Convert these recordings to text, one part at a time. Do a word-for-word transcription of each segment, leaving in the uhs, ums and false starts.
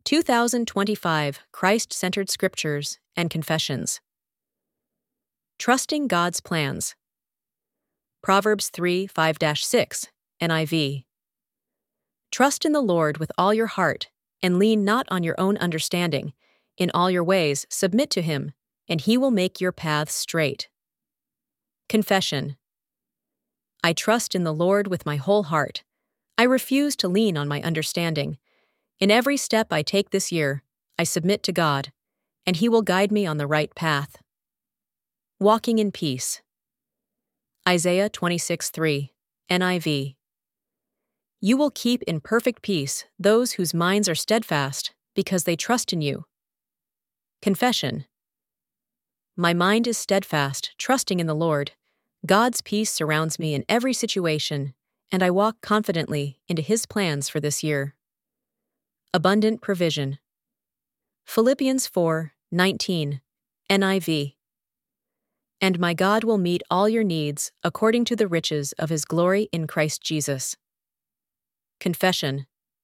two thousand twenty-five Christ-Centered Scriptures and Confessions. Trusting God's Plans. Proverbs three five to six, N I V. Trust in the Lord with all your heart, and lean not on your own understanding. In all your ways submit to him, and he will make your paths straight. Confession. I trust in the Lord with my whole heart. I refuse to lean on my understanding. In every step I take this year, I submit to God, and he will guide me on the right path. Walking in Peace. Isaiah twenty-six three, N I V. You will keep in perfect peace those whose minds are steadfast, because they trust in you. Confession. My mind is steadfast, trusting in the Lord. God's peace surrounds me in every situation, and I walk confidently into his plans for this year. Abundant Provision. Philippians four nineteen, N I V. And my God will meet all your needs according to the riches of his glory in Christ Jesus. Confession.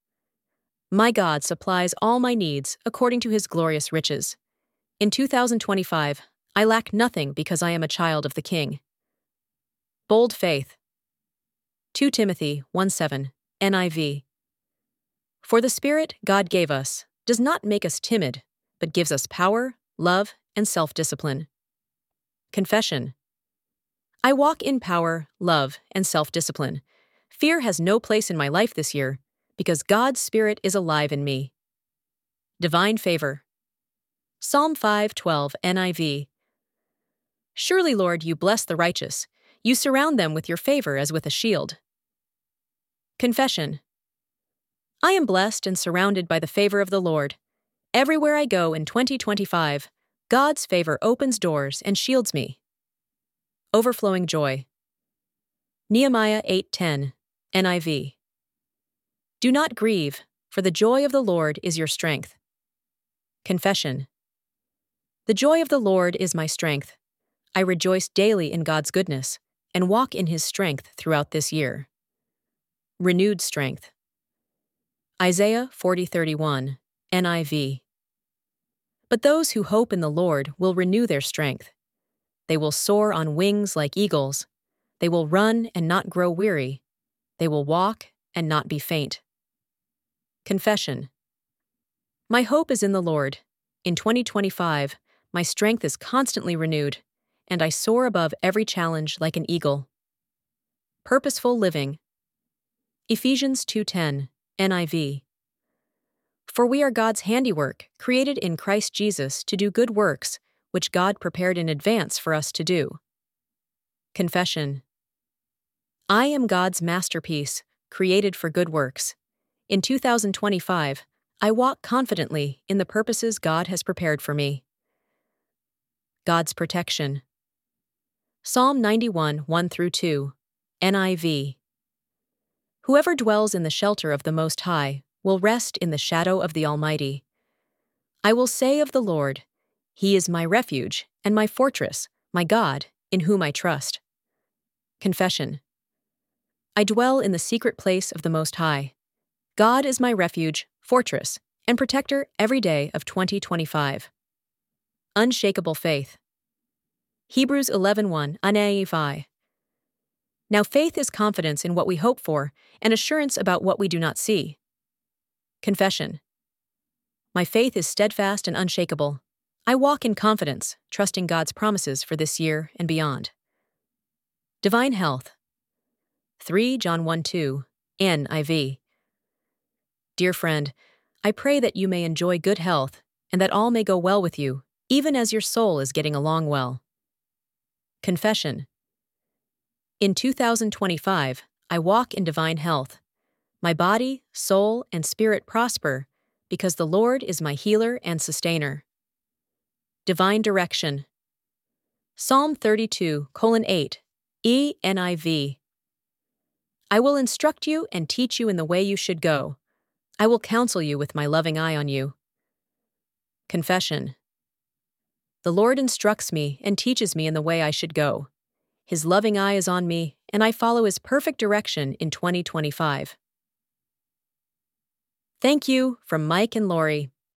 My God supplies all my needs according to his glorious riches. In two thousand twenty-five, I lack nothing because I am a child of the King. Bold Faith. Second Timothy one seven, N I V. For the Spirit God gave us does not make us timid, but gives us power, love, and self-discipline. Confession. I walk in power, love, and self-discipline. Fear has no place in my life this year, because God's Spirit is alive in me. Divine Favor. Psalm five twelve, N I V. Surely, Lord, you bless the righteous. You surround them with your favor as with a shield. Confession. I am blessed and surrounded by the favor of the Lord. Everywhere I go in twenty twenty-five, God's favor opens doors and shields me. Overflowing Joy. Nehemiah eight ten, N I V. Do not grieve, for the joy of the Lord is your strength. Confession. The joy of the Lord is my strength. I rejoice daily in God's goodness and walk in his strength throughout this year. Renewed Strength. Isaiah forty thirty-one, N I V. But those who hope in the Lord will renew their strength. They will soar on wings like eagles. They will run and not grow weary. They will walk and not be faint. Confession. My hope is in the Lord. In twenty twenty-five, my strength is constantly renewed, and I soar above every challenge like an eagle. Purposeful Living. Ephesians two ten, N I V. For we are God's handiwork, created in Christ Jesus to do good works, which God prepared in advance for us to do. Confession. I am God's masterpiece, created for good works. In two thousand twenty-five, I walk confidently in the purposes God has prepared for me. God's Protection. Psalm ninety-one one through two, N I V. Whoever dwells in the shelter of the Most High will rest in the shadow of the Almighty. I will say of the Lord, he is my refuge and my fortress, my God, in whom I trust. Confession. I dwell in the secret place of the Most High. God is my refuge, fortress, and protector every day of twenty twenty-five. Unshakable Faith. Hebrews eleven one, N I V. Now faith is confidence in what we hope for and assurance about what we do not see. Confession. My faith is steadfast and unshakable. I walk in confidence, trusting God's promises for this year and beyond. Divine Health. Three John one two, N I V. Dear friend, I pray that you may enjoy good health and that all may go well with you, even as your soul is getting along well. Confession. In two thousand twenty-five, I walk in divine health. My body, soul, and spirit prosper because the Lord is my healer and sustainer. Divine Direction. Psalm thirty-two, eight, E N I V. I will instruct you and teach you in the way you should go. I will counsel you with my loving eye on you. Confession. The Lord instructs me and teaches me in the way I should go. His loving eye is on me, and I follow his perfect direction in twenty twenty-five. Thank you from Mike and Lori.